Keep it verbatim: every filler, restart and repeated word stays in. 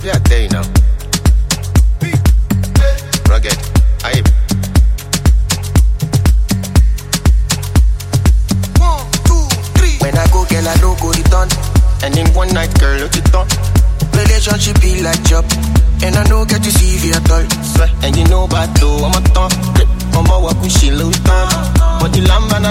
I tell you now. Rugged, hype. One, two, three. When I go, girl, I don't go return. And in one night, girl, look it on. Relationship be like job, and I don't get to see you at all. And you know about though, I'm a ton. I'm a walk with she low. But the lamb and